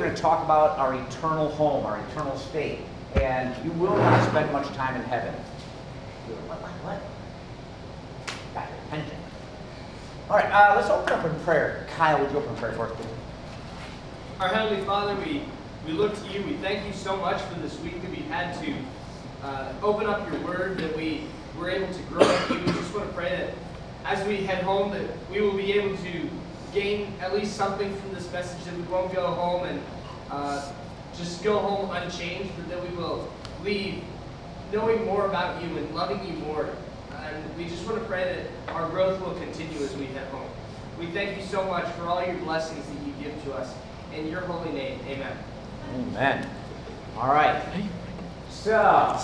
we're going to talk about our eternal home, our eternal state. And you will not spend much time in heaven. What? Got your attention. All right, let's open up in prayer. Kyle, would you open prayer for us, please? Our Heavenly Father, we look to you. We thank you so much for this week that we had to open up your word, that we were able to grow in you. We just want to pray that as we head home, that we will be able to gain at least something from this message, that we won't go home and just go home unchanged, but that we will leave knowing more about you and loving you more. And we just want to pray that our growth will continue as we head home. We thank you so much for all your blessings that you give to us. In your holy name, amen. Amen. All right. So,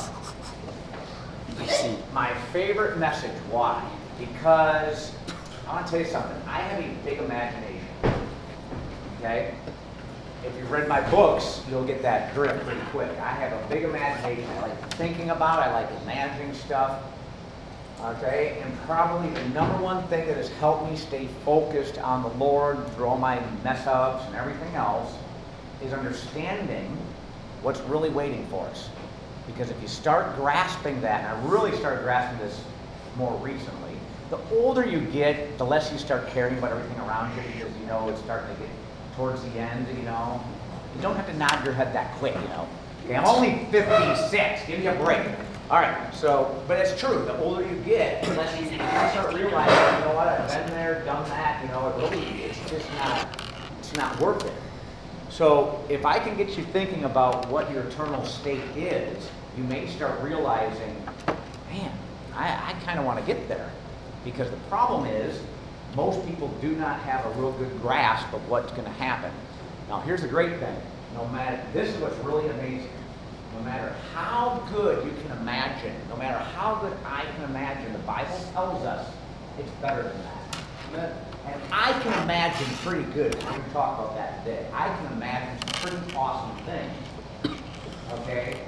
my favorite message. Why? Because I want to tell you something. I have a big imagination. Okay? If you've read my books, you'll get that drip pretty quick. I have a big imagination. I like thinking about it. I like imagining stuff. Okay? And probably the number one thing that has helped me stay focused on the Lord through all my mess-ups and everything else is understanding what's really waiting for us. Because if you start grasping that, and I really started grasping this more recently, the older you get, the less you start caring about everything around you, because you know it's starting to get towards the end, you know. You don't have to nod your head that quick, you know. Okay, I'm only 56, give me a break. All right, so, but it's true, the older you get, the less you start realizing, you know what, I've been there, done that, you know, it's just not worth it. So if I can get you thinking about what your eternal state is, you may start realizing, man, I kind of want to get there. Because the problem is, most people do not have a real good grasp of what's going to happen. Now, here's the great thing. This is what's really amazing. No matter how good you can imagine, no matter how good I can imagine, the Bible tells us it's better than that. Amen. And I can imagine pretty good. We're going to talk about that today. I can imagine some pretty awesome things. Okay?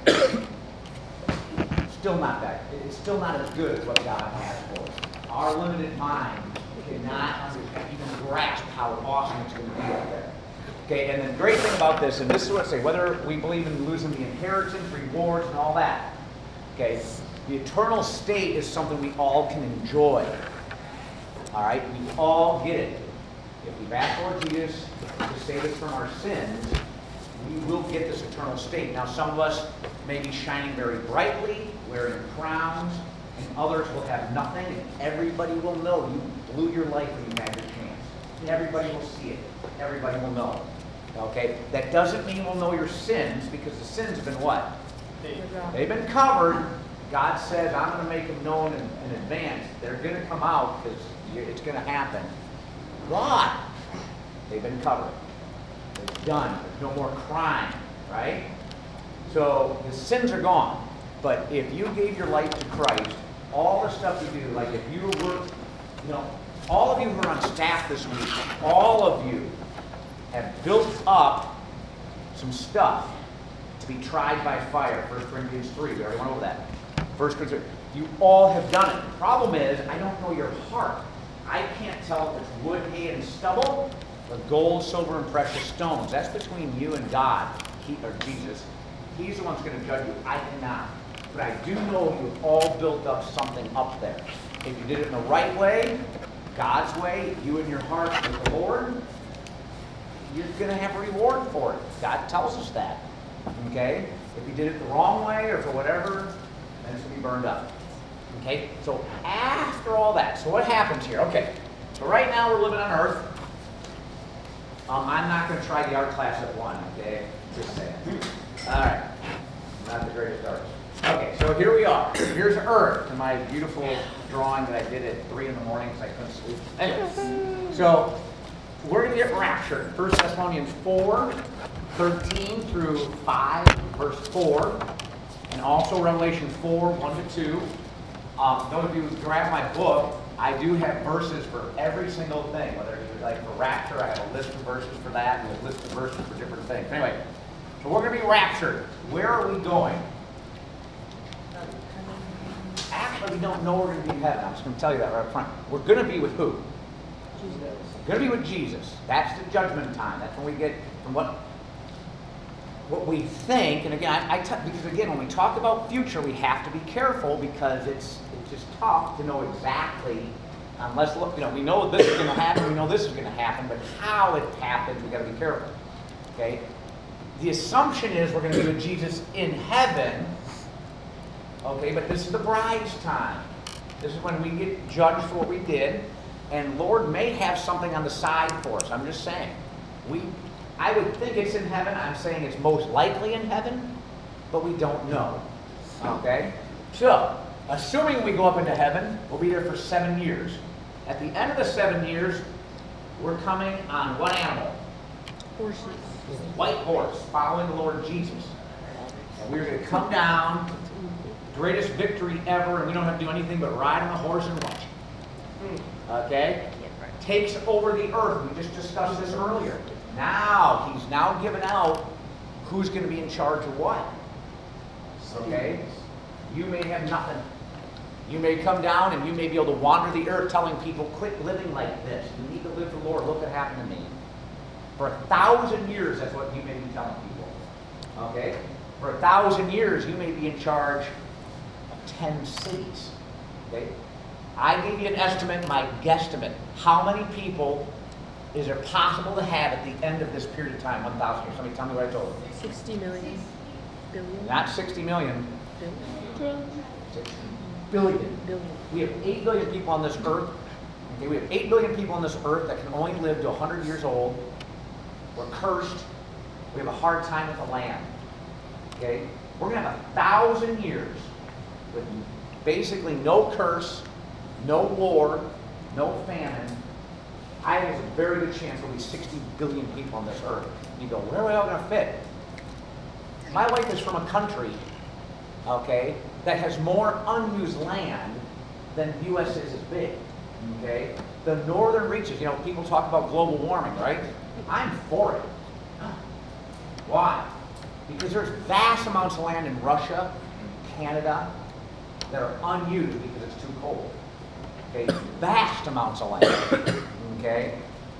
Still not that. It's still not as good as what God has for us. Our limited mind cannot even grasp how awesome it's going to be up there. Okay, and the great thing about this, and this is what I say, whether we believe in losing the inheritance, rewards, and all that, okay, the eternal state is something we all can enjoy. All right, we all get it. If we've asked Lord Jesus to save us from our sins, we will get this eternal state. Now, some of us may be shining very brightly, wearing crowns, and others will have nothing, and everybody will know you blew your life when you had your chance. And everybody will see it. Everybody will know. Okay? That doesn't mean we'll know your sins, because the sins have been what? They've been covered. God says, I'm going to make them known in advance. They're going to come out because it's going to happen. But they've been covered. It's done. There's no more crime. Right? So the sins are gone. But if you gave your life to Christ, all the stuff you do, like if you were, all of you who are on staff this week, all of you have built up some stuff to be tried by fire. 1 Corinthians 3, we already went over that. 1 Corinthians 3. You all have done it. The problem is, I don't know your heart. I can't tell if it's wood, hay, and stubble, or gold, silver, and precious stones. That's between you and God, or Jesus. He's the one who's going to judge you. I cannot. But I do know you've all built up something up there. If you did it in the right way, God's way, you and your heart with the Lord, you're going to have a reward for it. God tells us that. Okay? If you did it the wrong way or for whatever, then it's going to be burned up. Okay? So after all that, so what happens here? Okay. So right now we're living on earth. I'm not going to try the art class at 1, okay? Just saying. All right. Not the greatest artist. Okay, so here we are. Here's Earth, and my beautiful drawing that I did at 3 in the morning because I couldn't sleep. Anyway, so we're going to get raptured. 1 Thessalonians 4, 13 through 5, verse 4, and also Revelation 4, 1 to 2. Those of you who grab my book, I do have verses for every single thing. Whether you like for rapture, I have a list of verses for that, and a list of verses for different things. Anyway, so we're going to be raptured. Where are we going? Actually, we don't know we're going to be in heaven. I'm just going to tell you that right up front. We're going to be with who? Jesus. We're going to be with Jesus. That's the judgment time. That's when we get from what? what we think, and again, because again, when we talk about future, we have to be careful because it's just tough to know exactly, unless, we know this is going to happen, we know this is going to happen, but how it happens, we got to be careful. Okay? The assumption is we're going to be with Jesus in heaven. Okay, but this is the bride's time. This is when we get judged for what we did, and Lord may have something on the side for us. I'm just saying. I would think it's in heaven. I'm saying it's most likely in heaven, but we don't know. Okay? So, assuming we go up into heaven, we'll be there for 7 years. At the end of the 7 years, we're coming on what animal? Horses. White horse, following the Lord Jesus. And we're going to come down, greatest victory ever, and we don't have to do anything but ride on the horse and watch. Okay? Takes over the earth. We just discussed this earlier. Now, he's now given out who's going to be in charge of what. Okay? You may have nothing. You may come down and you may be able to wander the earth telling people, quit living like this. You need to live for the Lord. Look what happened to me. For 1,000 years, that's what you may be telling people. Okay? For 1,000 years, you may be in charge of 10 cities. Okay? I gave you an estimate, my guesstimate. How many people is it possible to have at the end of this period of time, 1,000 years? Somebody tell me what I told you. 60 million. Billion. Not 60 million. Billion. 60 billion. Billion. We have 8 billion people on this earth. Okay, we have 8 billion people on this earth that can only live to 100 years old. We're cursed. We have a hard time with the land. Okay? We're going to have 1,000 years with basically no curse, no war, no famine. I think there's a very good chance there'll be 60 billion people on this earth. You go, where are we all going to fit? My wife is from a country, okay, that has more unused land than the U.S. is big. Okay? The northern reaches, people talk about global warming, right? I'm for it. Why? Because there's vast amounts of land in Russia and Canada that are unused because it's too cold. Okay? Vast amounts of land. Okay?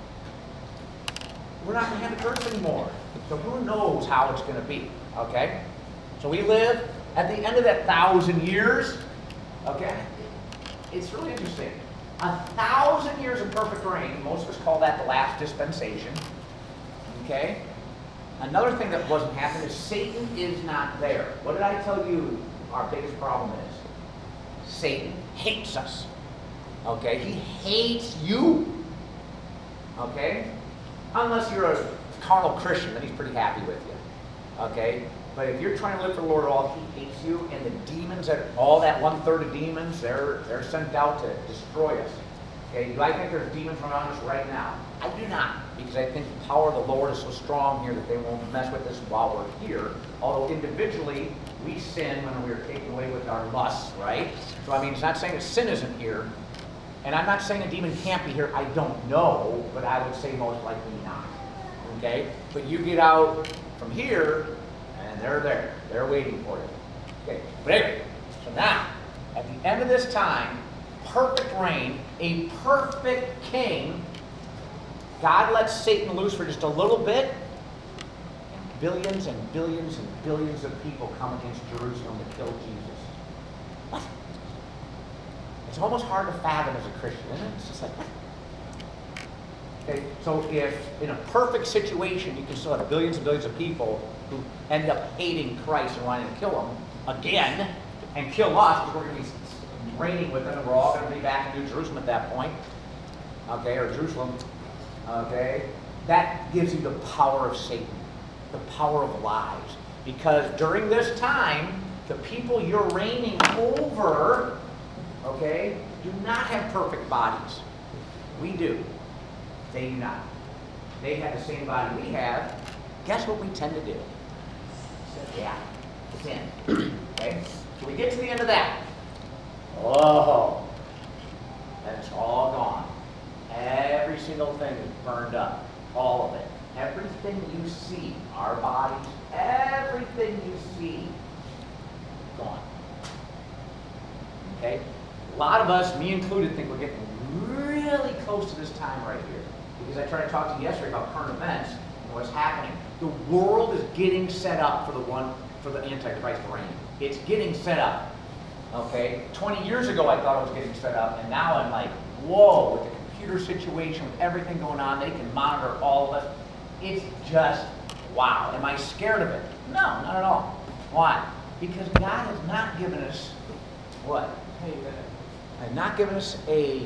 We're not going to have the curse anymore. So who knows how it's going to be. Okay? So we live at the end of that 1,000 years. Okay? It's really interesting. 1,000 years of perfect reign. Most of us call that the last dispensation. Okay? Another thing that wasn't happening is Satan is not there. What did I tell you our biggest problem is? Satan hates us. Okay? He hates you. Okay? Unless you're a carnal Christian, then he's pretty happy with you. Okay? But if you're trying to live for the Lord at all, he hates you. And the demons, all that 1/3 of demons, they're sent out to destroy us. Okay? Do I think there's demons around us right now? I do not. Because I think the power of the Lord is so strong here that they won't mess with us while we're here. Although individually, we sin when we are taken away with our lusts, right? So I mean, it's not saying that sin isn't here. And I'm not saying a demon can't be here. I don't know, but I would say most likely not. Okay? But you get out from here, and they're there. They're waiting for you. Okay? But anyway, so now, at the end of this time, perfect reign, a perfect king, God lets Satan loose for just a little bit, and billions and billions and billions of people come against Jerusalem to kill Jesus. What? It's almost hard to fathom as a Christian, isn't it? It's just like, what? Okay, so if in a perfect situation you can still have billions and billions of people who end up hating Christ and wanting to kill him again, and kill us because we're going to be reigning with them, and we're all going to be back in New Jerusalem at that point, okay, or Jerusalem, okay, that gives you the power of Satan, the power of lies. Because during this time, the people you're reigning over, okay, do not have perfect bodies. We do. They do not. They have the same body we have. Guess what we tend to do? Yeah, sin. Okay? So we get to the end of that. Oh, and it's all gone. Every single thing is burned up. All of it. Everything you see, our bodies, everything you see, gone. Okay? A lot of us, me included, think we're getting really close to this time right here. Because I tried to talk to you yesterday about current events. what's happening. The world is getting set up for the Antichrist reign. It's getting set up. Okay? 20 years ago I thought it was getting set up, and now I'm like, whoa, with the computer situation, with everything going on, they can monitor all of us. It's just, wow. Am I scared of it? No, not at all. Why? Because God has not given us what? Has not given us a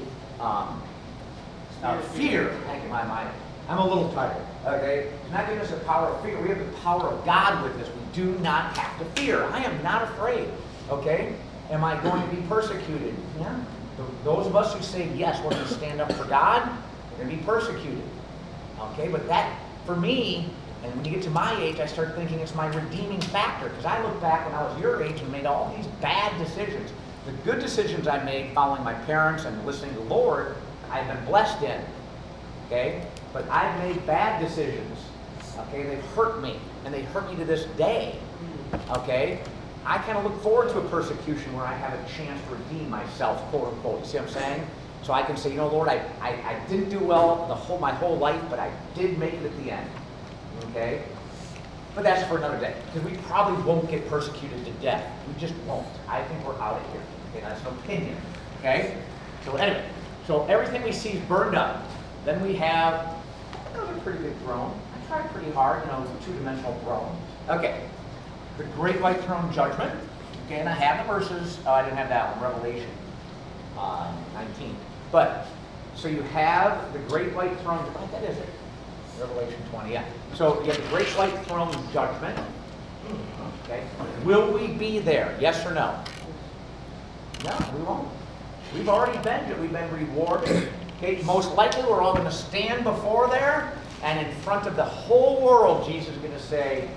fear. Thank you, my mind. I'm a little tired. Okay? He's not giving us a power of fear. We have the power of God with us. We do not have to fear. I am not afraid. Okay? Am I going to be persecuted? Yeah. Those of us who say, yes, we're going to stand up for God, we're going to be persecuted. Okay? But that, for me, and when you get to my age, I start thinking it's my redeeming factor. Because I look back when I was your age and made all these bad decisions. The good decisions I made following my parents and listening to the Lord, I've been blessed in. Okay? But I've made bad decisions. Okay? They've hurt me. And they hurt me to this day. Okay? I kind of look forward to a persecution where I have a chance to redeem myself, quote unquote. You see what I'm saying? So I can say, you know, Lord, I didn't do well my whole life, but I did make it at the end. Okay? But that's for another day. Because we probably won't get persecuted to death. We just won't. I think we're out of here. Okay? That's an opinion. Okay? So anyway, so everything we see is burned up. Then we have another pretty big throne. I tried pretty hard, you know, it's a two-dimensional throne. Okay. The great white throne judgment. Okay, and I have the verses. Oh, I didn't have that one. Revelation 19. But, so you have the great white throne. Oh, that is it. Revelation 20, yeah. So you have the great white throne judgment. Okay. Will we be there? Yes or no? No, we won't. We've already been. We've been rewarded. Okay. Most likely we're all going to stand before there, and in front of the whole world, Jesus is going to say,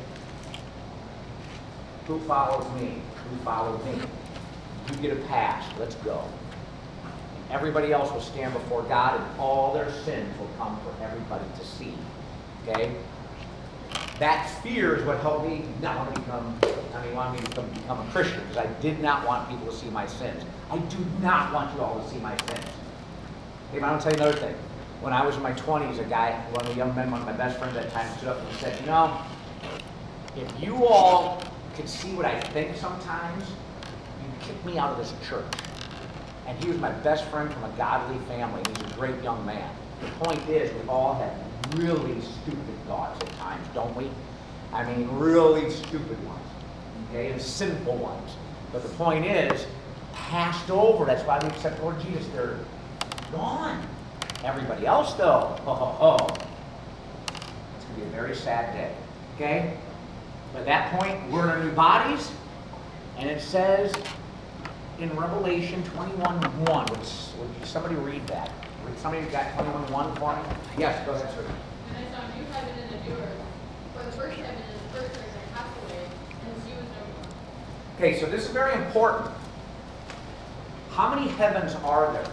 who follows me? Who followed me? You get a pass. Let's go. Everybody else will stand before God, and all their sins will come for everybody to see. Okay? That fear is what helped me not want to become a Christian, because I did not want people to see my sins. I do not want you all to see my sins. Okay, but I'm going to tell you another thing. When I was in my 20s, one of the young men, one of my best friends at that time, stood up and said, you know, if you all could see what I think sometimes, you'd kick me out of this church. And he was my best friend from a godly family. He's a great young man. The point is, we all have really stupid thoughts at times, don't we? I mean, really stupid ones. Okay, and sinful ones. But the point is, passed over. That's why we accept the Lord Jesus. They're gone. Everybody else, though, ho, ho, ho. It's going to be a very sad day. Okay? But at that point, we're in our new bodies. And it says in Revelation 21:1, would somebody read that? Would somebody got 21:1 for me? Yes, go ahead, sir. And I saw a new heaven and a new earth. For the first heaven and the first earth had passed away, and the sea was no more. Okay, so this is very important. How many heavens are there?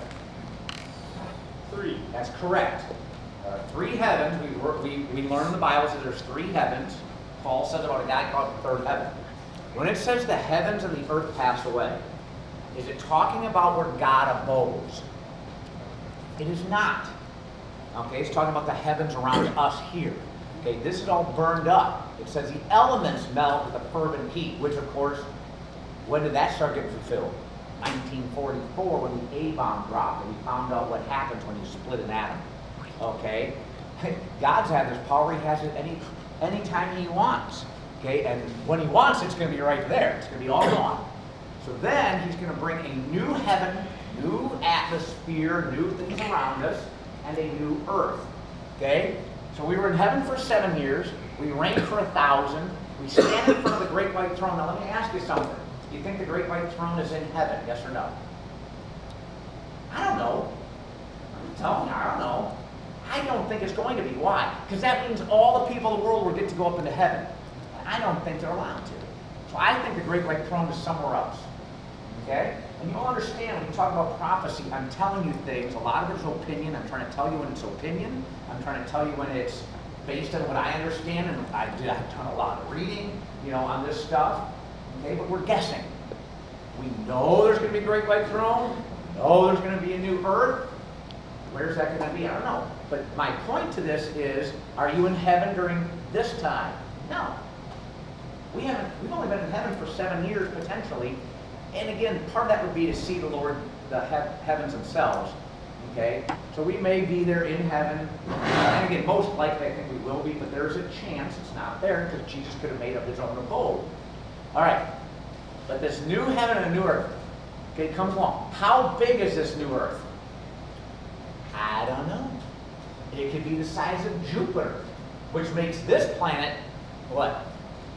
3. That's correct. 3 heavens. We learn in the Bible that there's 3 heavens. Paul says about a guy called the third heaven. When it says the heavens and the earth pass away, is it talking about where God abodes? It is not. Okay, it's talking about the heavens around us here. Okay, this is all burned up. It says the elements melt with a fervent heat, which of course, when did that start getting fulfilled? 1944, when the A-bomb dropped, and we found out what happens when you split an atom. Okay? God's had this power. He has it anytime he wants. Okay? And when he wants, it's going to be right there. It's going to be all gone. So then he's going to bring a new heaven, new atmosphere, new things around us, and a new earth. Okay? So we were in heaven for 7 years. We reigned for 1,000. We stand in front of the great white throne. Now let me ask you something. Do you think the great white throne is in heaven? Yes or no? I don't know. I'm telling you, I don't know. I don't think it's going to be. Why? Because that means all the people of the world will get to go up into heaven. I don't think they're allowed to. So I think the great white throne is somewhere else. Okay? And you'll understand when you talk about prophecy, I'm telling you things. A lot of it's opinion. I'm trying to tell you when it's opinion. I'm trying to tell you when it's based on what I understand. And I've done a lot of reading, on this stuff. Okay? But we're guessing. We know there's going to be a great white throne. We know there's going to be a new earth. Where's that going to be? I don't know. But my point to this is, are you in heaven during this time? No. We've only been in heaven for 7 years potentially. And again, part of that would be to see the Lord, the heavens themselves. Okay? So we may be there in heaven. And again, most likely I think we will be, but there's a chance it's not there because Jesus could have made up his own abode. All right. But this new heaven and a new earth, okay, comes along. How big is this new earth? I don't know. It could be the size of Jupiter, which makes this planet what?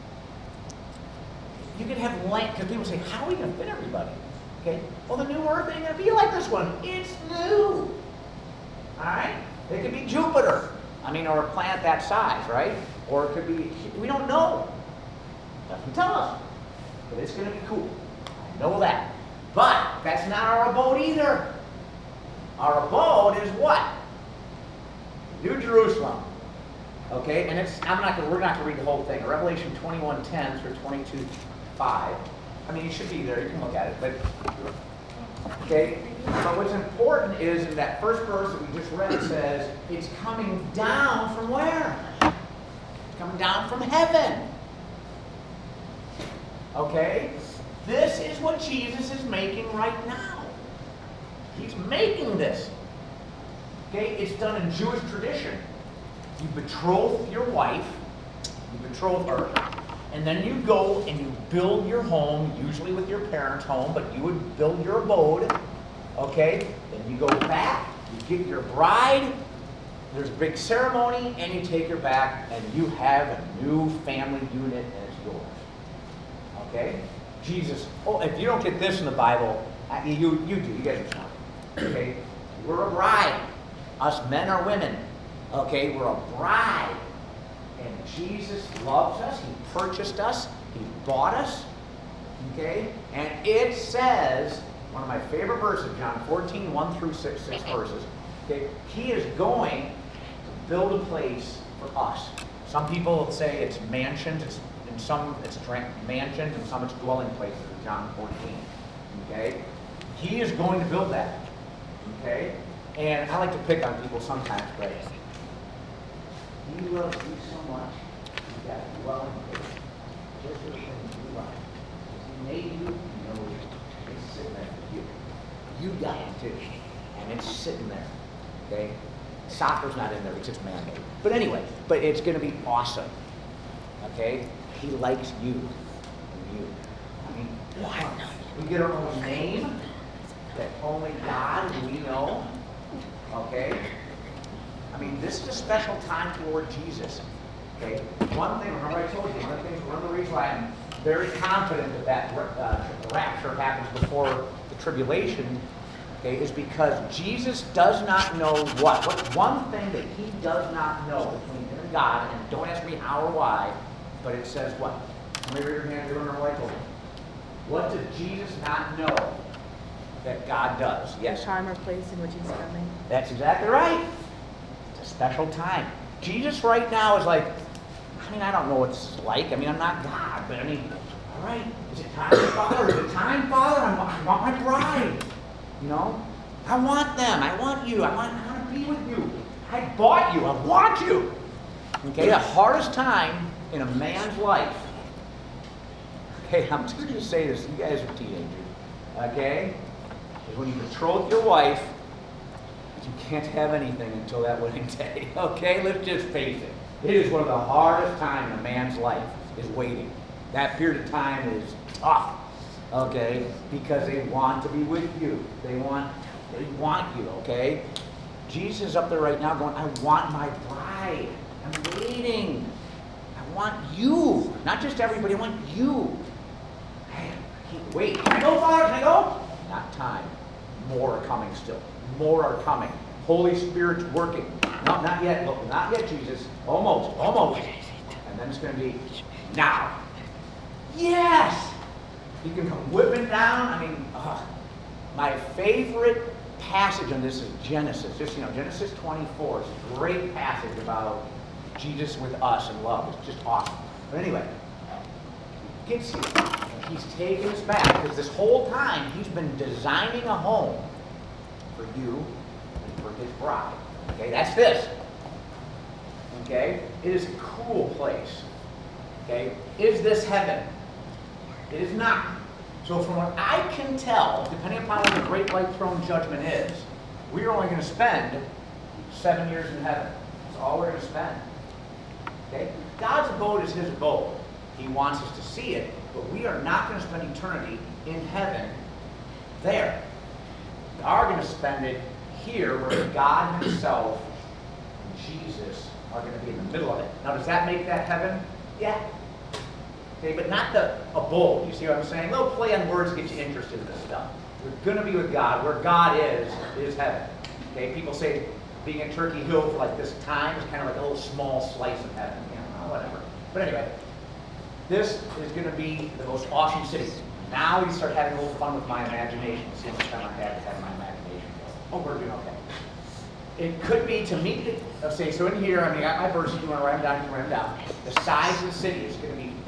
You could have land, because people say, how are we going to fit everybody? Okay, well, the new earth ain't going to be like this one. It's new. All right? It could be Jupiter. I mean, or a planet that size, right? Or it could be, we don't know. Doesn't tell us. But it's going to be cool. I know that. But that's not our abode either. Our abode is what? New Jerusalem. Okay, and it's we're not going to read the whole thing. Revelation 21:10 through 22:5. I mean, you should be there. You can look at it. But okay. But what's important is in that first verse that we just read, it says it's coming down from where? It's coming down from heaven. Okay? This is what Jesus is making right now. He's making this. Okay? It's done in Jewish tradition. You betroth your wife, you betroth her, and then you go and you build your home, usually with your parents' home, but you would build your abode. Okay? Then you go back, you get your bride, there's a big ceremony, and you take her back, and you have a new family unit, and it's yours. Okay? Jesus, oh, if you don't get this in the Bible, you do, you guys are smart. Okay? We're a bride. Us men are women. Okay? We're a bride. And Jesus loves us. He purchased us. He bought us. Okay? And it says, one of my favorite verses, John 14, 1 through 6 verses. Okay? He is going to build a place for us. Some people say it's mansions. In some it's mansions, and some it's dwelling places in John 14. Okay? He is going to build that. Okay? And I like to pick on people sometimes, but He loves you so much, He's got a dwelling place. Just the things you like. He made you, He knows you. It's sitting there for you. You got it too. And it's sitting there. Okay? Soccer's not in there because it's man-made. But anyway, but it's going to be awesome. Okay? He likes you. And you. I mean, what? We get our own name that only God and we know. Okay? I mean, this is a special time for Lord Jesus. Okay? One thing, remember I told you, one of the reasons why I'm very confident that the rapture happens before the tribulation, okay, is because Jesus does not know what. What's one thing that He does not know between Him and God, and don't ask me how or why, but it says what? Let me raise your hand, you remember what I told you. What does Jesus not know that God does? Yes? The time or place in which He's coming. That's exactly right. It's a special time. Jesus right now is like, I mean, I don't know what it's like. I mean, I'm not God, but I mean, all right, is it time, Father? Is it time, Father? I want my bride. You know? I want them. I want you. I want to be with you. I bought you. I want you. Okay, the hardest time in a man's life. Okay, I'm just going to say this. You guys are teenagers. Okay? Is when you betroth your wife, you can't have anything until that wedding day. Okay? Let's just face it. It is one of the hardest times in a man's life is waiting. That period of time is tough. Okay? Because they want to be with you. They want you, okay? Jesus is up there right now going, I want my bride. I'm waiting. I want you. Not just everybody, I want you. Man, I can't wait. Can I go, Father? Can I go? Not time. More are coming still. More are coming. Holy Spirit's working. No, not yet. Look, not yet, Jesus. Almost. Almost. And then it's going to be now. Yes! You can come whipping down. I mean, my favorite passage on this is Genesis. Just, Genesis 24 is a great passage about Jesus with us and love. It's just awesome. But anyway, he gets here. And He's taken us back because this whole time He's been designing a home for you and for His bride. Okay, that's this. Okay, it is a cool place. Okay, is this heaven? It is not. So from what I can tell, depending upon what the great white throne judgment is, we're only going to spend 7 years in heaven. That's all we're going to spend. Okay? God's abode is his abode. He wants us to see it, but we are not going to spend eternity in heaven there. We are going to spend it here where God himself and Jesus are going to be in the middle of it. Now, does that make that heaven? Yeah. Okay, but not the abode. You see what I'm saying? A little play on words to get you interested in this stuff. We're going to be with God. Where God is heaven. Okay, people say being in Turkey Hill for like this time is kind of like a little small slice of heaven. You know, whatever. But anyway, this is going to be the most awesome city. Now we start having a little fun with my imagination. See how much time I have my imagination. Oh, we're doing okay. It could be to meet the, let's say, so in here, I mean, I got my verses, you want to write them down, you can write them down. The size of the city is going to be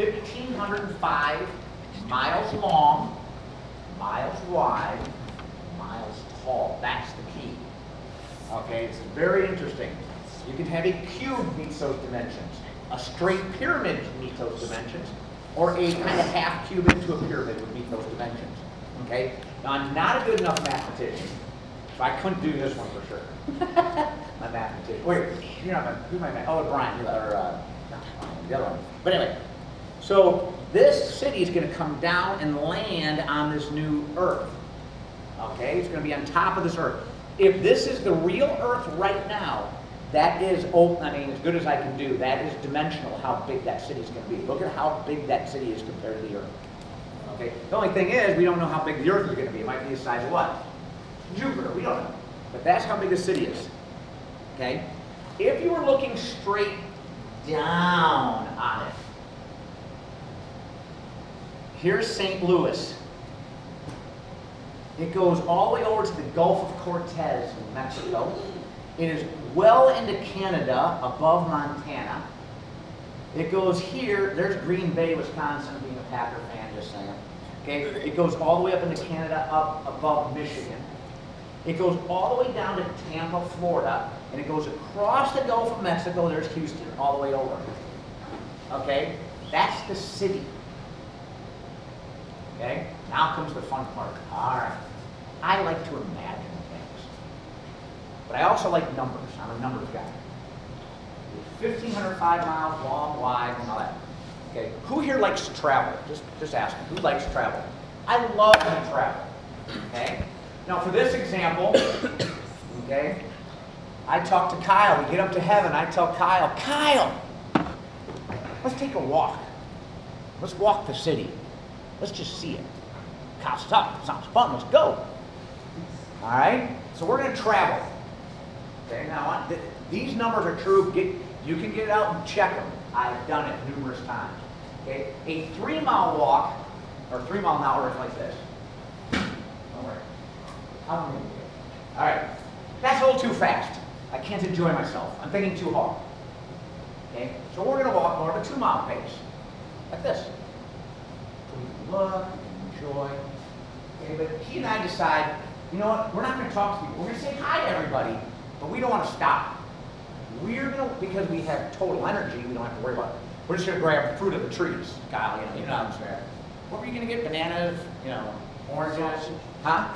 1,505 miles long, miles wide, miles tall. That's the key. Okay, it's very interesting. You can have a cube meet those dimensions, a straight pyramid meet those dimensions, or a kind of half cube into a pyramid would meet those dimensions. Okay? Now, I'm not a good enough mathematician, so I couldn't do this one for sure. My mathematician. Wait, you're not my, who's my oh, Brian, or the other one. But anyway, so this city is going to come down and land on this new earth. Okay? It's going to be on top of this earth. If this is the real earth right now, that is, I mean, as good as I can do, that is dimensional how big that city is going to be. Look at how big that city is compared to the earth. Okay? The only thing is, we don't know how big the earth is going to be. It might be the size of what? Jupiter. We don't know. But that's how big the city is. Okay? If you were looking straight down on it, here's St. Louis. It goes all the way over to the Gulf of Cortez in Mexico. It is well into Canada, above Montana. It goes here, there's Green Bay, Wisconsin, being a Packer fan, just saying. Okay, it goes all the way up into Canada, up above Michigan. It goes all the way down to Tampa, Florida, and it goes across the Gulf of Mexico, there's Houston, all the way over. Okay, that's the city. Okay, now comes the fun part. All right, I like to imagine things, but I also like numbers. I'm a numbers guy. 1,505 miles long, wide, and all that. Okay, who here likes to travel? Just ask me, who likes to travel? I love to travel. Okay, now for this example, okay, I talk to Kyle. We get up to heaven. I tell Kyle, Kyle, let's take a walk. Let's walk the city. Let's just see it. Kyle says, oh, sounds fun. Let's go. All right, so we're going to travel. Okay, now these numbers are true. You can get it out and check them. I've done it numerous times. Okay, a 3-mile walk, or 3 mile an hour is like this. Don't worry. How many? All right, that's a little too fast. I can't enjoy myself. I'm thinking too hard. Okay, so we're going to walk more of a 2-mile pace, like this. So we can look, we can enjoy. Okay, but he and I decide, you know what? We're not going to talk to people. We're going to say hi to everybody, but we don't want to stop. We're going to, because we have total energy, we don't have to worry about it. We're just going to grab fruit of the trees, Kyle, you know what I'm saying. What were you going to get? Bananas, oranges? Huh?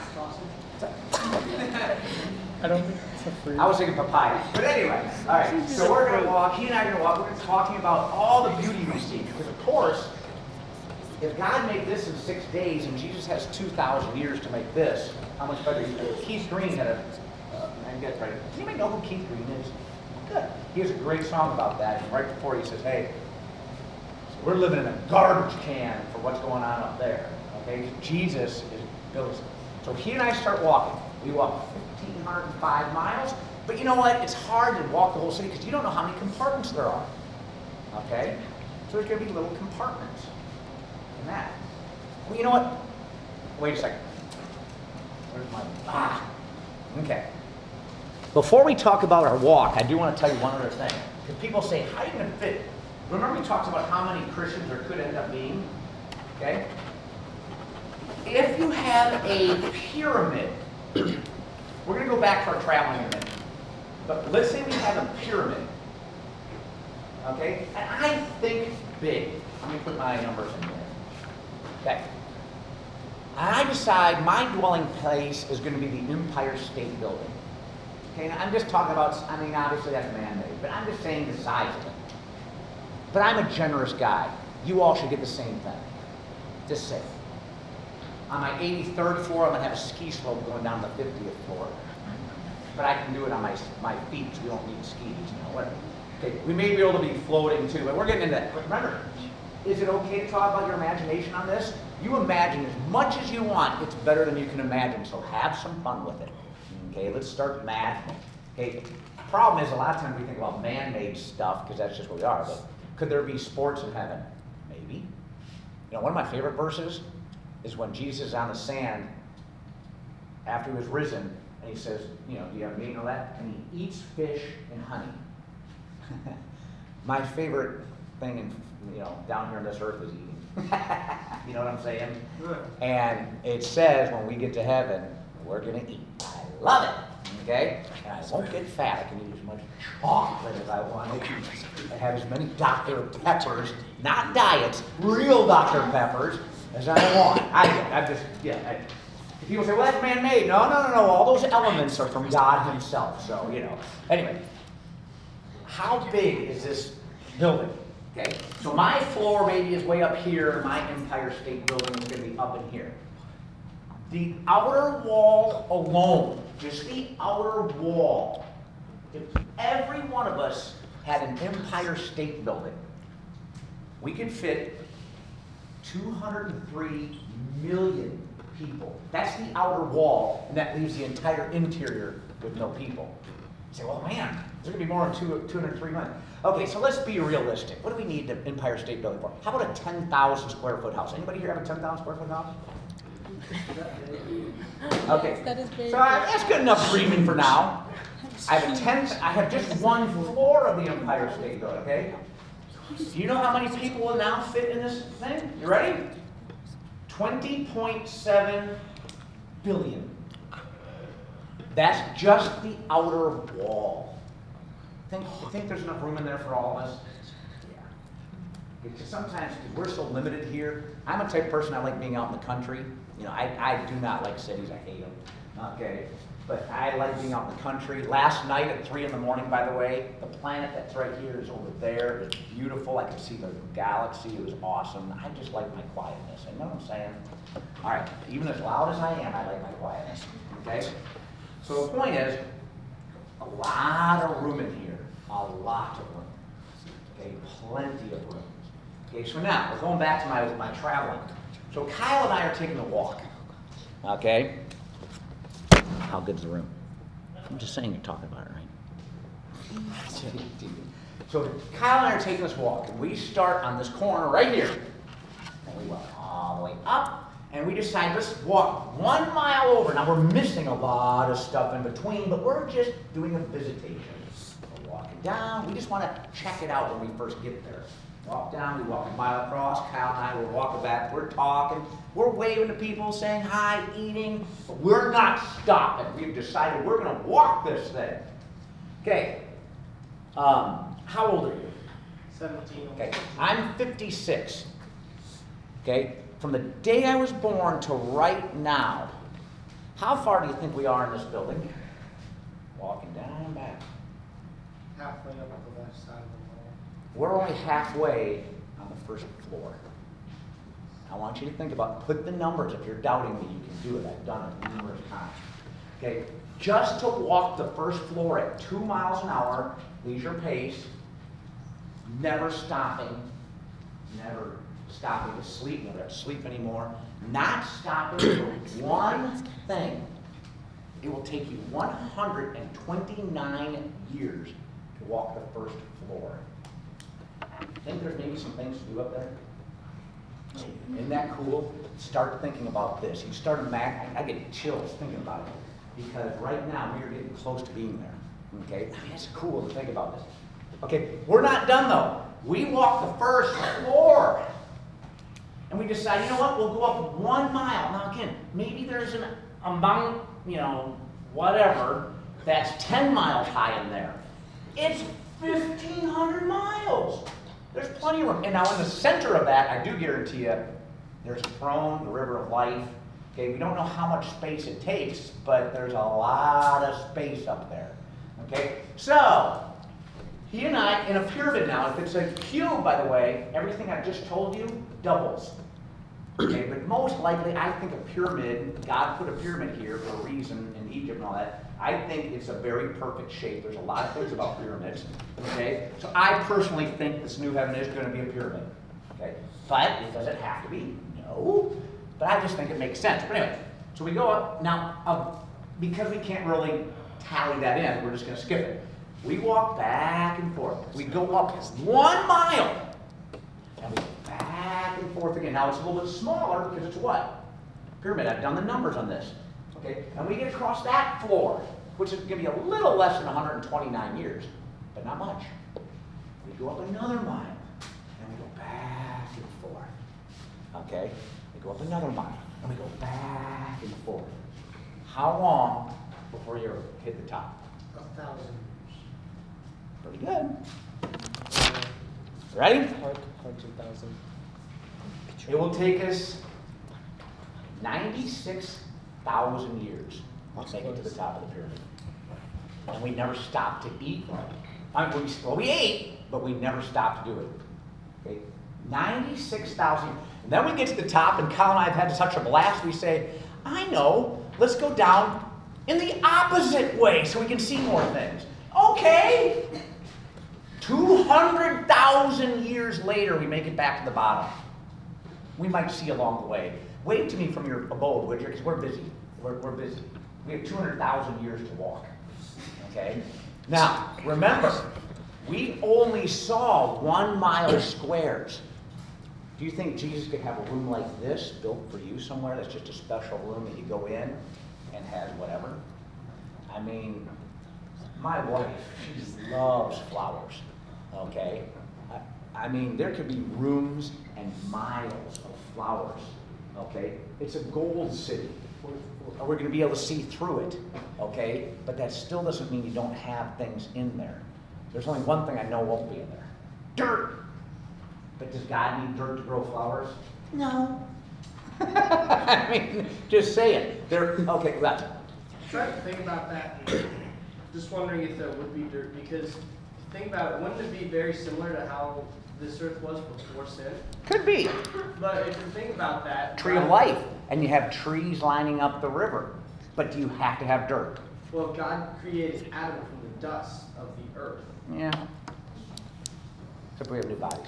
I don't think it's a fruit. I was thinking papaya. But anyway, all right, so we're going to walk, he and I are going to walk, we're going to be talking about all the beauty we see. Because of course, if God made this in 6 days and Jesus has 2,000 years to make this, how much better? Keith Green had a, and get ready. Does anybody know who Keith Green is? Good. He has a great song about that. And right before he says, hey, we're living in a garbage can for what's going on up there. Okay? Jesus is building. So he and I start walking. We walk 1,505 miles. But you know what? It's hard to walk the whole city because you don't know how many compartments there are. Okay? So there's going to be little compartments in that. Well, you know what? Wait a second. Where's my... Okay. Before we talk about our walk, I do want to tell you one other thing. Because people say, how are you going to fit? Remember we talked about how many Christians there could end up being? Okay? If you have a pyramid, we're going to go back to our traveling in a minute. But let's say we have a pyramid. Okay? And I think big. Let me put my numbers in here. Okay. I decide my dwelling place is going to be the Empire State Building. Okay, now I'm just talking about, I mean, obviously that's man-made, but I'm just saying the size of it. But I'm a generous guy. You all should get the same thing. Just say. On my 83rd floor, I'm going to have a ski slope going down to the 50th floor. But I can do it on my feet, so we don't need skis, you know, whatever. Okay, we may be able to be floating too, but we're getting into that. But remember, is it okay to talk about your imagination on this? You imagine as much as you want. It's better than you can imagine, so have some fun with it. Okay, let's start math. Okay, problem is a lot of times we think about man-made stuff because that's just what we are, but could there be sports in heaven? Maybe. You know, one of my favorite verses is when Jesus is on the sand after he was risen, and he says, you know, do you have meat and all that? And he eats fish and honey. My favorite thing in, you know, down here on this earth is eating. You know what I'm saying? And it says when we get to heaven, we're going to eat. I love it. Okay? And I won't get fat. I can eat as much chocolate as I want. I have as many Dr. Peppers, not diets, real Dr. Peppers, as I want. I'm just, yeah. People say, well, that's man-made. No. All those elements are from God himself. So, you know. Anyway, how big is this building? Okay, so my floor maybe is way up here. My Empire State Building is going to be up in here. The outer wall alone, just the outer wall, if every one of us had an Empire State Building, we could fit 203 million people. That's the outer wall, and that leaves the entire interior with no people. You say, well, man, there's going to be more than 203 million. Okay, so let's be realistic. What do we need the Empire State Building for? How about a 10,000 square foot house? Anybody here have a 10,000 square foot house? Okay, That is big. so that's good enough dreaming for now. I have just one floor of the Empire State Building, okay? Do you know how many people will now fit in this thing? You ready? 20.7 billion. That's just the outer wall. You think there's enough room in there for all of us? Yeah. Because sometimes, because we're so limited here, I'm a type of person, I like being out in the country. You know, I do not like cities, I hate them. Okay. But I like being out in the country. Last night at 3 in the morning, by the way, the planet that's right here is over there. It's beautiful. I could see the galaxy. It was awesome. I just like my quietness. You know what I'm saying? All right. Even as loud as I am, I like my quietness. Okay? So the point is, a lot of room in here. A lot of room. Okay? Plenty of room. Okay, so now, we're going back to my traveling. So Kyle and I are taking a walk. Okay? How good's the room? I'm just saying you're talking about it, right? So Kyle and I are taking this walk, and we start on this corner right here. And we walk all the way up, and we decide let's walk 1 mile over. Now we're missing a lot of stuff in between, but we're just doing a visitation. We're walking down. We just want to check it out when we first get there. Walk down, we walk a mile across. Kyle and I, we're walking back, we're talking, we're waving to people, saying hi, eating, but we're not stopping. We've decided we're going to walk this thing. Okay. How old are you? 17. Okay. I'm 56. Okay. From the day I was born to right now, how far do you think we are in this building? Walking down and back. Halfway up the left side of the wall. We're only halfway on the first floor. I want you to think about, put the numbers. If you're doubting me, you can do it. I've done it numerous times. Okay, just to walk the first floor at 2 miles an hour, leisure pace, never stopping to sleep, never have to sleep anymore, not stopping for one thing. It will take you 129 years to walk the first floor. Think there's maybe some things to do up there? Isn't that cool? Start thinking about this. You start imagining, I get chills thinking about it. Because right now we are getting close to being there. Okay? I mean, it's cool to think about this. Okay, we're not done though. We walk the first floor. And we decide, you know what, we'll go up 1 mile. Now again, maybe there's an amount, you know, whatever, that's 10 miles high in there. It's 1,500 miles. There's plenty of room. And now in the center of that, I do guarantee you, there's a throne, the river of life. Okay, we don't know how much space it takes, but there's a lot of space up there. Okay, so he and I in a pyramid now. If it's a cube, by the way, everything I just told you doubles. Okay, but most likely, I think a pyramid, God put a pyramid here for a reason in Egypt and all that. I think it's a very perfect shape. There's a lot of things about pyramids. Okay, so I personally think this new heaven is going to be a pyramid. Okay, but it doesn't have to be. No, but I just think it makes sense. But anyway, so we go up now. Because we can't really tally that in, we're just going to skip it. We walk back and forth. We go up 1 mile. And we go back and forth again. Now it's a little bit smaller because it's what? Pyramid. I've done the numbers on this. Okay? And we get across that floor, which is going to be a little less than 129 years, but not much. We go up another mile. And we go back and forth. Okay? We go up another mile. And we go back and forth. How long before you hit the top? 1,000 years. Pretty good. Ready? Hard 1,000. It will take us 96,000 years to make it to the top of the pyramid. And we never stopped to eat. We ate, but we never stopped to do it. Okay? 96,000. And then we get to the top, and Kyle and I have had such a blast, we say, I know, let's go down in the opposite way so we can see more things. Okay. 200,000 years later, we make it back to the bottom. We might see along the way. Wave to me from your abode, would you? Because we're busy. We're busy. We have 200,000 years to walk. Okay? Now, remember, we only saw 1 mile squares. Do you think Jesus could have a room like this built for you somewhere that's just a special room that you go in and has whatever? I mean, my wife, she loves flowers. Okay? I mean, there could be rooms and miles of flowers. Okay? It's a gold city. We're going to be able to see through it. Okay? But that still doesn't mean you don't have things in there. There's only one thing I know won't be in there. Dirt! But does God need dirt to grow flowers? No. I mean, just saying. Okay, well. Try to think about that. Just wondering if there would be dirt, because think about it, wouldn't it be very similar to how this earth was before sin? Could be. But if you think about that, Tree of life, and you have trees lining up the river. But do you have to have dirt? well, God created Adam from the dust of the earth. Yeah. Except we have new bodies.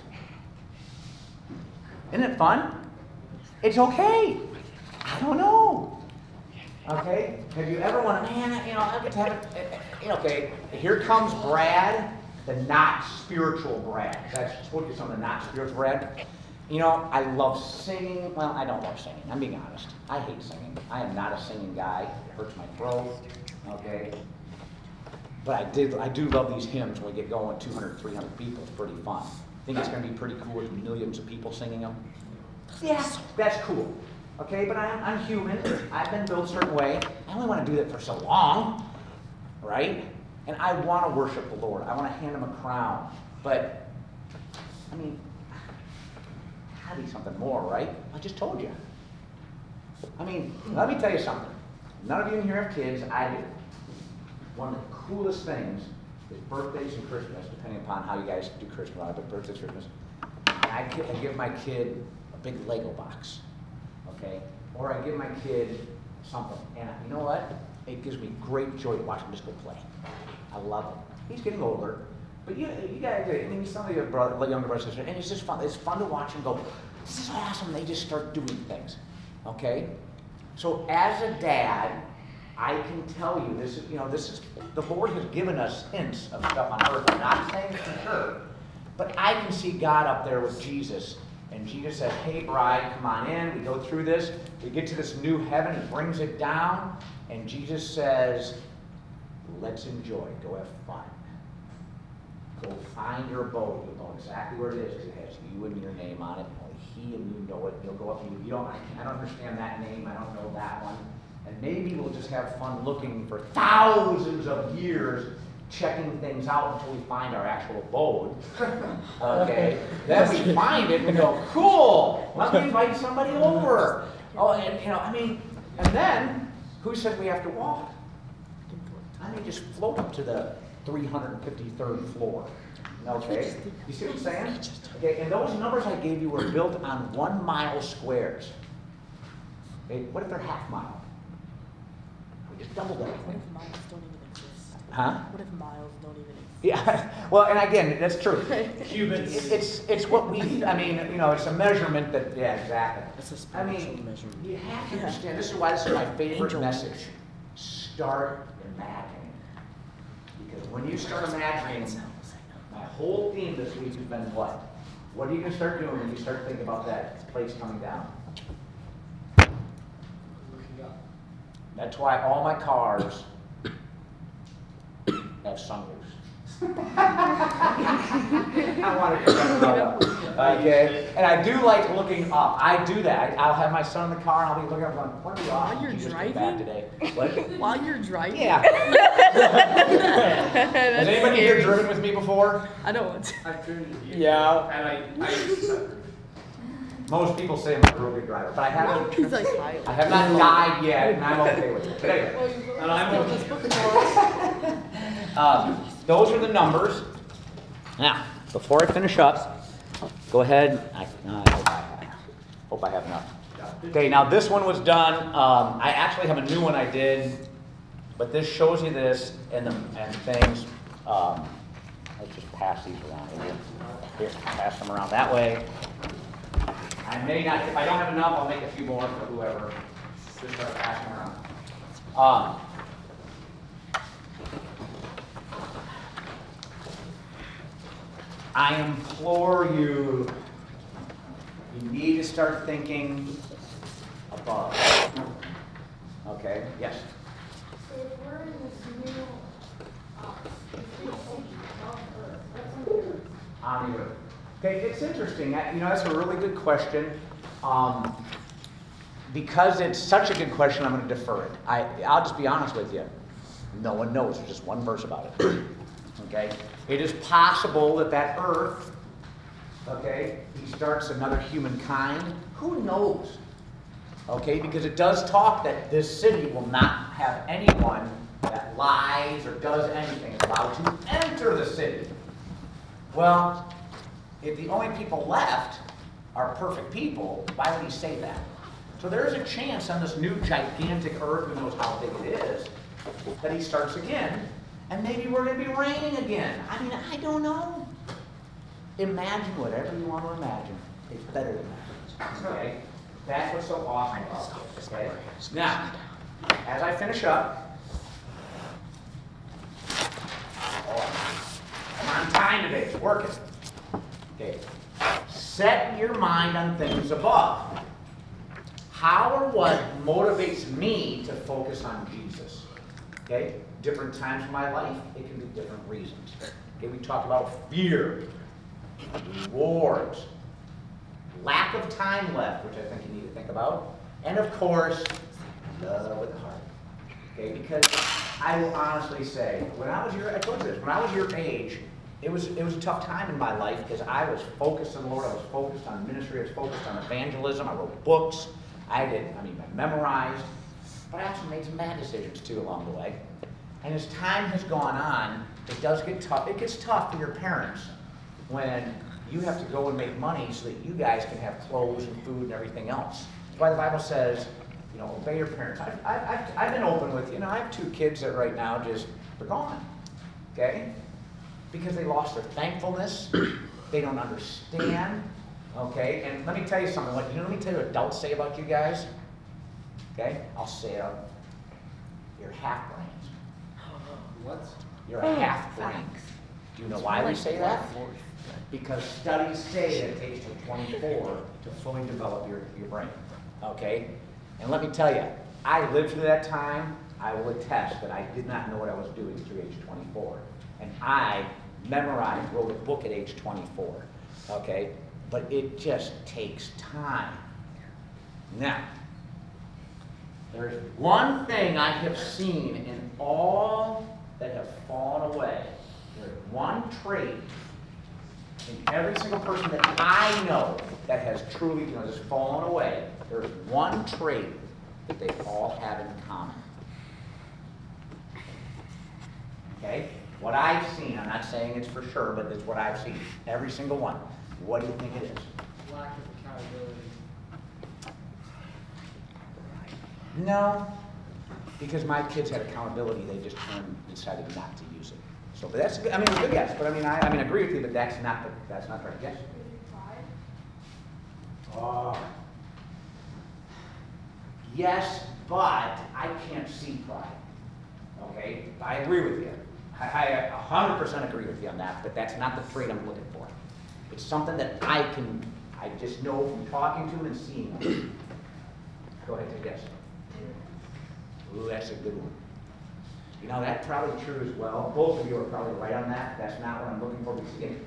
Isn't it fun? It's okay. I don't know. Okay? Have you ever wanted, man, I get to have it. Okay, here comes Brad, the not spiritual Brad. I told you something, not spiritual Brad. I love singing. Well, I don't love singing. I'm being honest. I hate singing. I am not a singing guy. It hurts my throat. Okay? But I do love these hymns when we get going, 200, 300 people. It's pretty fun. Think it's going to be pretty cool with millions of people singing them? Yeah, that's cool. Okay, but I'm human. I've been built a certain way. I only want to do that for so long, right? And I want to worship the Lord. I want to hand him a crown. But, gotta be something more, right? I just told you. Let me tell you something. None of you in here have kids. I do. One of the coolest things is birthdays and Christmas, depending upon how you guys do Christmas. I have birthdays, Christmas. And I give my kid a big Lego box, okay? Or I give my kid something. And you know what? It gives me great joy to watch him just go play. I love it. He's getting older. But you guys, some of your younger brothers and sisters, and it's just fun. It's fun to watch them go, this is awesome. They just start doing things, okay? So as a dad, I can tell you, this is, the Lord has given us hints of stuff on earth. I'm not saying it's for sure, but I can see God up there with Jesus, and Jesus says, hey, bride, come on in. We go through this. We get to this new heaven. He brings it down, and Jesus says, let's enjoy. Go have fun. Go find your abode. You'll know exactly where it is because it has you and your name on it. Only he and you know it. You'll go up and I don't understand that name. I don't know that one. And maybe we'll just have fun looking for thousands of years, checking things out until we find our actual abode. Okay? Then we find it and we go, cool, let me invite somebody over. Oh, and and then, who said we have to walk? I mean, just float up to the 353rd floor. Okay? You see what I'm saying? Okay, and those numbers I gave you were built on 1 mile squares. Okay, what if they're half mile? We just doubled that. What if miles don't even exist? Huh? What if miles don't even exist? Yeah, well, and again, that's true. Cubits. It's what we, it's a measurement that, yeah, exactly. It's a spiritual measurement. measurement. You have to understand, this is why this is my favorite Angel message. Start imagining. Because when you start imagining, my whole theme this week has been what? What are you going to start doing when you start thinking about that place coming down? Looking up. That's why all my cars have sunroofs. I want to get up. Okay? And I do like looking up. I do that. I'll have my son in the car and I'll be looking up going, what are you While off? you're Jesus driving? came back today. What? While you're driving? Yeah. That's Has anybody here scary. driven with me before? I don't. I've driven to you. Yeah. And I used to suffer. Most people say I'm a real good driver, but I haven't. He's like, hi. I have not died yet, and I'm okay with it. But anyway. And I'm Still okay. this book for us. Those are the numbers. Now, before I finish up, go ahead. I hope I have enough. Okay, now this one was done. I actually have a new one I did, but this shows you this and things. Let's just pass these around here. Here, pass them around that way. I may not, if I don't have enough, I'll make a few more for whoever. Just start passing around. I implore you, you need to start thinking above. Okay, yes? So if we're in this new, what's on the earth? On the earth. Okay, it's interesting. That's a really good question. Because it's such a good question, I'm going to defer it. I'll just be honest with you. No one knows. There's just one verse about it. Okay? It is possible that earth, okay, he starts another humankind. Who knows? Okay? Because it does talk that this city will not have anyone that lies or does anything allowed to enter the city. Well, if the only people left are perfect people, why would he say that? So there's a chance on this new gigantic earth, who knows how big it is, that he starts again, and maybe we're going to be raining again. I mean, I don't know. Imagine whatever you want to imagine. It's better than that. Okay? That's what's so awesome about this. Okay? Now, as I finish up, I'm on time today. It's working. Okay. Set your mind on things above. How or what motivates me to focus on Jesus? Okay? Different times in my life, it can be different reasons. Okay, we talked about fear, rewards, lack of time left, which I think you need to think about, and of course, love with the heart. Okay, because I will honestly say, when I was your age, it was a tough time in my life because I was focused on the Lord, I was focused on ministry, I was focused on evangelism, I wrote books, I memorized, but I also made some bad decisions too along the way. And as time has gone on, it does get tough. It gets tough for your parents when you have to go and make money so that you guys can have clothes and food and everything else. That's why the Bible says, obey your parents. I've been open with you. I have 2 kids that right now they're gone. Okay? Because they lost their thankfulness. They don't understand. Okay? And let me tell you something. Let me tell you what adults say about you guys. Okay? I'll say it out. You're half-brains. What? You're a half-brain. Do you know why we say that? Because studies say that it takes till 24 to fully develop your brain. Okay? And let me tell you, I lived through that time. I will attest that I did not know what I was doing through age 24. And I memorized, wrote a book at age 24. Okay? But it just takes time. Now, There's one thing I have seen in all that have fallen away. There's one trait in every single person that I know that has truly, just fallen away. There's one trait that they all have in common. Okay? What I've seen, I'm not saying it's for sure, but it's what I've seen. Every single one. What do you think it is? Lack of accountability. No, because my kids had accountability, they just decided not to use it. So, but that's, I mean, it's a good guess, but I agree with you, but that's not right. Yes? Oh. Yes, but I can't see pride. Okay? I agree with you. I 100% agree with you on that, but that's not the trait I'm looking for. It's something that I just know from talking to them and seeing them. Go ahead, take a guess. Ooh, that's a good one. That's probably true as well. Both of you are probably right on that. That's not what I'm looking for. Because again,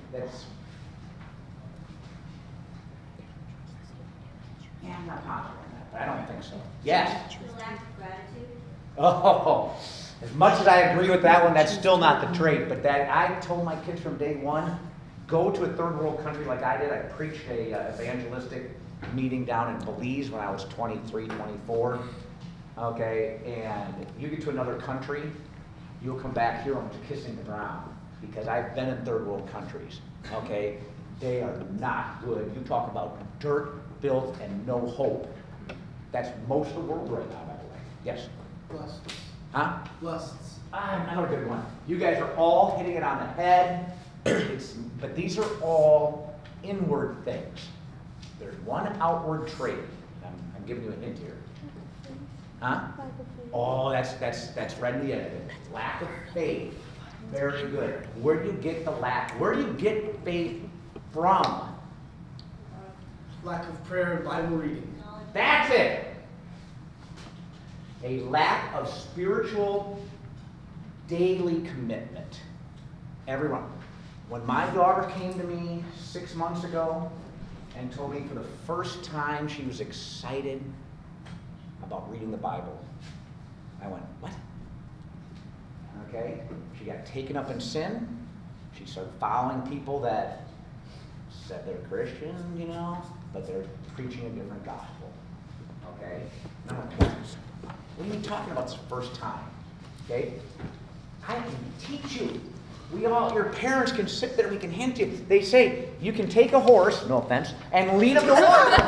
I'm not positive on that, but I don't think so. Yes? The lack of gratitude. Oh, as much as I agree with that one, that's still not the trait. But that I told my kids from day one, go to a third world country like I did. I preached a evangelistic meeting down in Belize when I was 23, 24. Okay, and you get to another country, you'll come back here and you're kissing the ground, because I've been in third world countries. Okay, they are not good. You talk about dirt, filth, and no hope. That's most of the world right now, by the way. Yes? Lusts. Huh? Lusts. Another good one. You guys are all hitting it on the head, but these are all inward things. There's one outward trait. I'm giving you a hint here. Huh? Oh, that's right in the end of it. Lack of faith. Very good. Where do you get the lack? Where do you get faith from? Lack of prayer and Bible reading. That's it. A lack of spiritual daily commitment. Everyone. When my daughter came to me 6 months ago and told me for the first time she was excited about reading the Bible, I went, what? Okay? She got taken up in sin. She started following people that said they're Christian, but they're preaching a different gospel. Okay? And I went, what are you talking about this first time? Okay? I can teach you. Your parents can sit there, we can hint you. They say, you can take a horse, no offense, and lead him to water.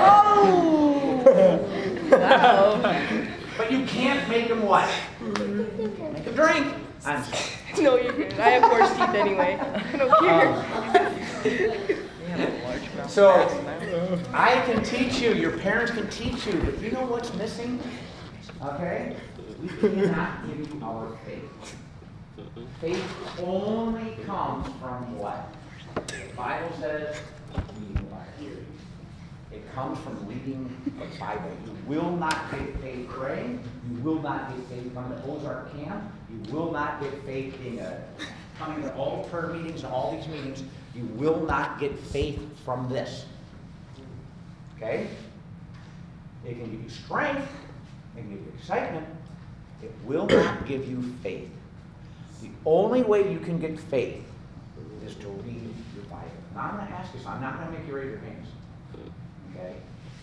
Uh-oh. But you can't make him what? Make him drink. I'm sorry. No, you're good. I have horse teeth anyway. I don't care. So, I can teach you, your parents can teach you, but you know what's missing? Okay? We cannot give you our faith. Faith only comes from what? The Bible says, reading the Bible. It comes from reading the Bible. You will not get faith praying. You will not get faith coming to Ozark Camp. You will not get faith coming to all prayer meetings and all these meetings. You will not get faith from this. Okay? It can give you strength. It can give you excitement. It will not give you faith. The only way you can get faith is to read your Bible. Now I'm going to ask you something. I'm not going to make you raise your hands. Okay?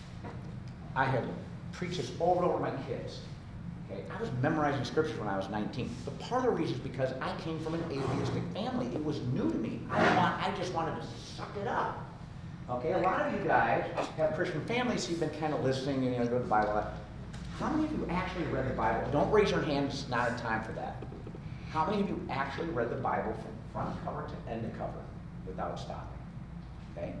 I have preached this over and over to my kids. Okay? I was memorizing scriptures when I was 19. But part of the reason is because I came from an atheistic family. It was new to me. I just wanted to suck it up. Okay? A lot of you guys have Christian families, so you've been kind of listening and go to the Bible. How many of you actually read the Bible? Don't raise your hands. It's not a time for that. How many of you actually read the Bible from front cover to end cover without stopping? Okay?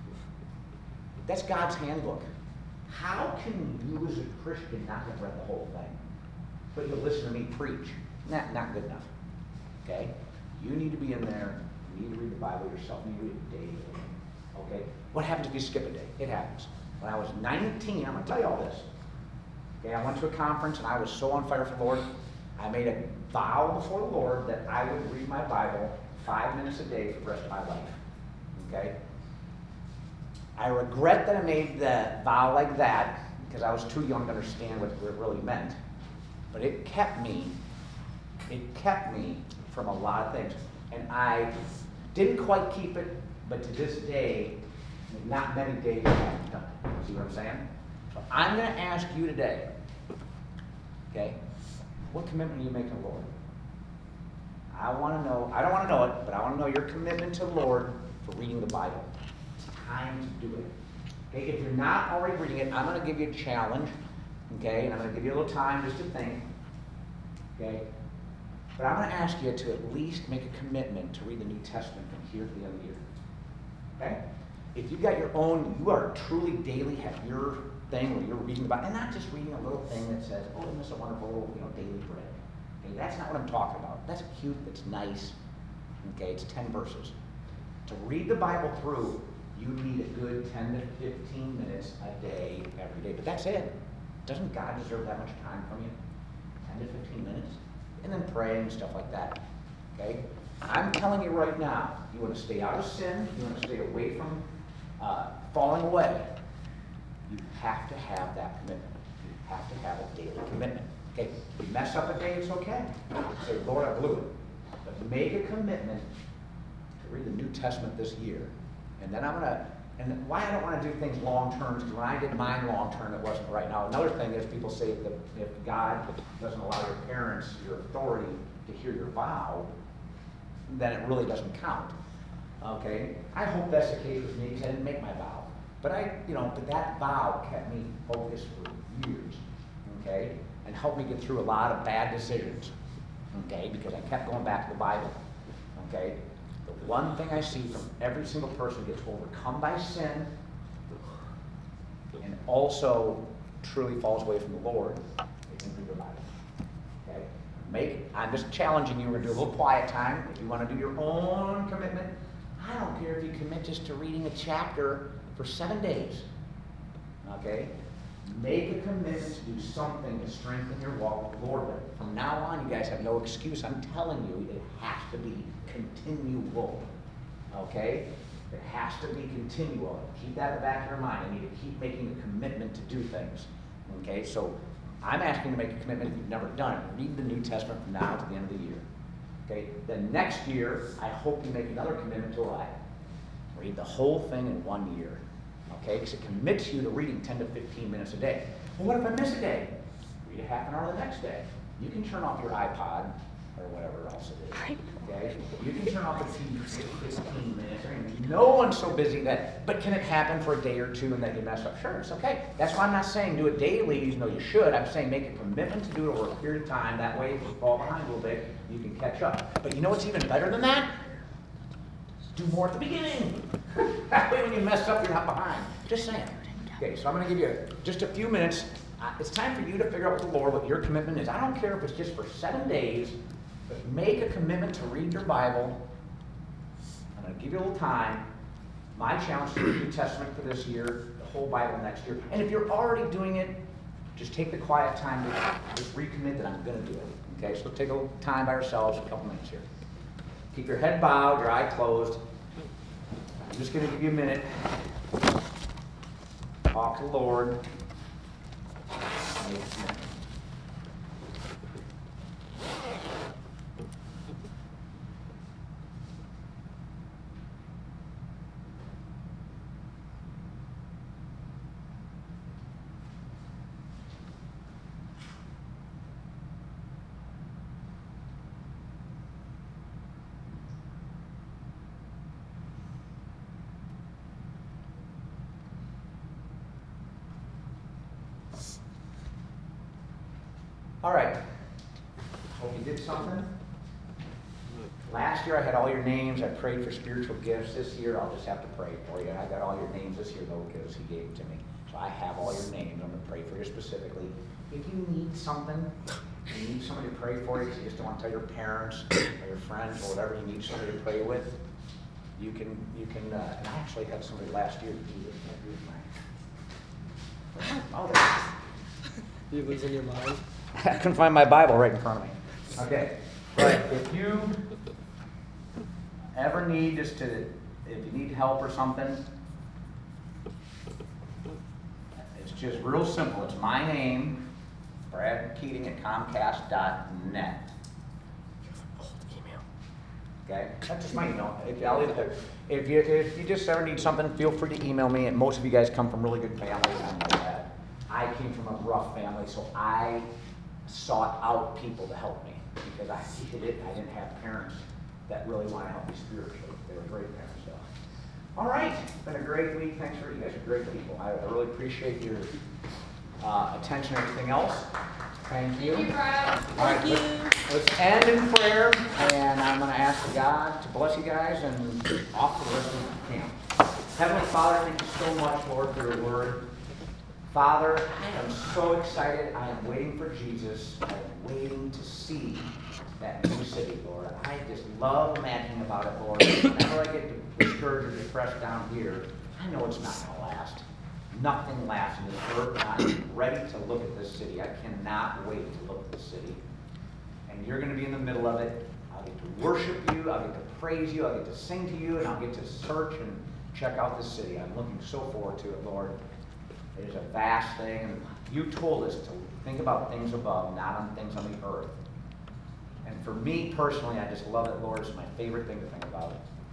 That's God's handbook. How can you as a Christian not have read the whole thing? But you'll listen to me preach. Not good enough. Okay? You need to be in there. You need to read the Bible yourself. You need to read it daily. Okay? What happens if you skip a day? It happens. When I was 19, I'm going to tell you all this. Okay, I went to a conference and I was so on fire for the Lord. I made a vow before the Lord that I would read my Bible 5 minutes a day for the rest of my life. Okay? I regret that I made the vow like that, because I was too young to understand what it really meant. But it kept me from a lot of things. And I didn't quite keep it, but to this day, not many days I haven't done it. See what I'm saying? So I'm going to ask you today, okay, what commitment are you making to the Lord? I want to know, I don't want to know it, but I want to know your commitment to the Lord for reading the Bible. It's time to do it. Okay, if you're not already reading it, I'm going to give you a challenge, okay, and I'm going to give you a little time just to think, okay? But I'm going to ask you to at least make a commitment to read the New Testament from here to the end of the year, okay? If you've got your own, you are truly daily, have your thing where you're reading the Bible, and not just reading a little thing that says, oh, isn't this a wonderful, daily bread. Okay, that's not what I'm talking about. That's cute, that's nice, okay, it's 10 verses. To read the Bible through, you need a good 10 to 15 minutes a day, every day. But that's it. Doesn't God deserve that much time from you? 10 to 15 minutes? And then praying and stuff like that. Okay? I'm telling you right now, you want to stay out of sin, you want to stay away from falling away, you have to have that commitment. You have to have a daily commitment. Okay? If you mess up a day, it's okay. Say, Lord, I blew it. But make a commitment to read the New Testament this year. And then and why I don't want to do things long-term is because when I did mine long-term, it wasn't right. Now, another thing is people say if God doesn't allow your parents, your authority, to hear your vow, then it really doesn't count. Okay? I hope that's the case with me because I didn't make my vow. But but that vow kept me focused for years. Okay? And helped me get through a lot of bad decisions. Okay? Because I kept going back to the Bible. Okay? The one thing I see from every single person gets overcome by sin and also truly falls away from the Lord, they can read the Bible. Okay? I'm just challenging you. We're going to do a little quiet time. If you want to do your own commitment, I don't care if you commit just to reading a chapter for 7 days. Okay? Make a commitment to do something to strengthen your walk with the Lord. From now on, you guys have no excuse. I'm telling you, it has to be continual. Okay? It has to be continual. Keep that in the back of your mind. You need to keep making a commitment to do things. Okay? So I'm asking you to make a commitment if you've never done it. Read the New Testament from now to the end of the year. Okay? Then next year, I hope you make another commitment to read the whole thing in 1 year. Okay, because it commits you to reading 10 to 15 minutes a day. Well, what if I miss a day? Read a half an hour the next day. You can turn off your iPod or whatever else it is. Okay, you can turn off the TV for 15 minutes. I mean, no one's so busy that. But can it happen for a day or two and then you mess up? Sure, it's okay. That's why I'm not saying do it daily, even though you should. I'm saying make a commitment to do it over a period of time. That way, if you fall behind a little bit, you can catch up. But you know what's even better than that? Do more at the beginning. That way when you mess up, you're not behind. Just saying. Okay, so I'm going to give you just a few minutes. It's time for you to figure out with the Lord what your commitment is. I don't care if it's just for 7 days, but make a commitment to read your Bible. I'm going to give you a little time. My challenge to the New Testament for this year, the whole Bible next year. And if you're already doing it, just take the quiet time to just recommit that I'm going to do it. Okay, so take a little time by yourselves, a couple minutes here. Keep your head bowed, your eye closed. I'm just going to give you a minute. Talk to the Lord. Make a commitment. All right. Hope you did something. Last year I had all your names. I prayed for spiritual gifts. This year I'll just have to pray for you. I got all your names this year though because he gave them to me. So I have all your names. I'm going to pray for you specifically. If you need something, you need somebody to pray for you because you just don't want to tell your parents or your friends or whatever you need somebody to pray with, you can. And I actually had somebody last year do this. Oh, there. You losing your mind? I couldn't find my Bible right in front of me. Okay, but if you ever need if you need help or something, it's It's just real simple. It's my name, Brad Keating at Comcast.net. Okay, that's just my email. If you just ever need something, feel free to email me. And most of you guys come from really good families. I know that. I came from a rough family, so I sought out people to help me because I needed it. I didn't have parents that really want to help me spiritually. They were great parents. So, all right, it's been a great week. Thanks for you guys are great people. I really appreciate your attention and everything else. Thank you. Thank you, Brad. All right, let's end in prayer, and I'm going to ask God to bless you guys and off to the rest of the camp. Heavenly Father, thank you so much, Lord, for your word. Father, I am so excited. I am waiting for Jesus. I am waiting to see that new city, Lord. I just love imagining about it, Lord. Whenever I get discouraged or depressed down here, I know it's not going to last. Nothing lasts in this earth, and I'm ready to look at this city. I cannot wait to look at this city. And you're going to be in the middle of it. I'll get to worship you. I'll get to praise you. I'll get to sing to you, and I'll get to search and check out this city. I'm looking so forward to it, Lord. It is a vast thing, and you told us to think about things above, not on things on the earth. And for me personally, I just love it, Lord. It's my favorite thing to think about.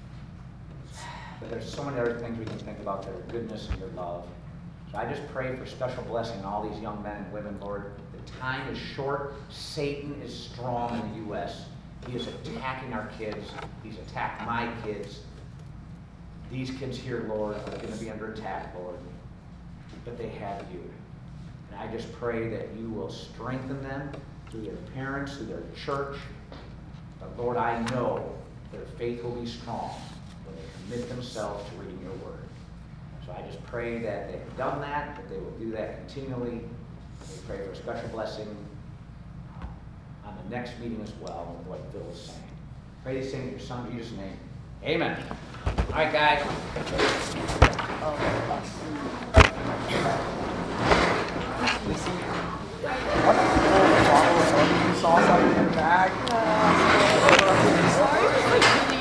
But there's so many other things we can think about, their goodness and your love. So I just pray for special blessing on all these young men and women, Lord. The time is short. Satan is strong in the U.S. He is attacking our kids. He's attacked my kids. These kids here, Lord, are going to be under attack, Lord. But they have you. And I just pray that you will strengthen them through their parents, through their church. But Lord, I know their faith will be strong when they commit themselves to reading your word. So I just pray that they've done that they will do that continually. We pray for a special blessing on the next meeting as well with what Bill is saying. Pray these things in your son Jesus' name. Amen. All right, guys.